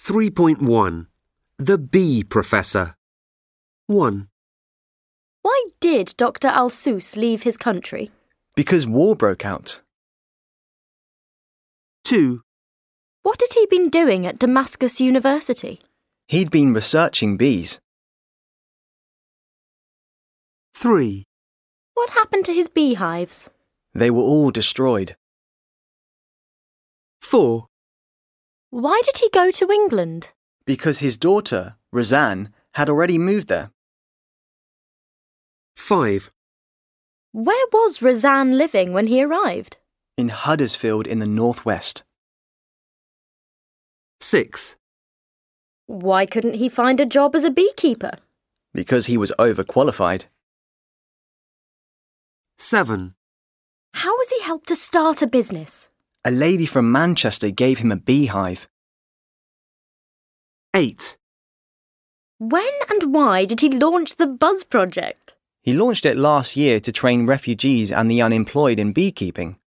3.1 The Bee Professor 1. Why did Dr. Al-Sous leave his country? Because war broke out. 2. What had he been doing at Damascus University? He'd been researching bees. 3. What happened to his beehives? They were all destroyed. 4. Why did he go to England? Because his daughter, Roseanne, had already moved there. 5. Where was Roseanne living when he arrived? In Huddersfield in the northwest. 6. Why couldn't he find a job as a beekeeper? Because he was overqualified. 7. How was he helped to start a business? A lady from Manchester gave him a beehive. 8. When and why did he launch the Buzz Project? He launched it last year to train refugees and the unemployed in beekeeping.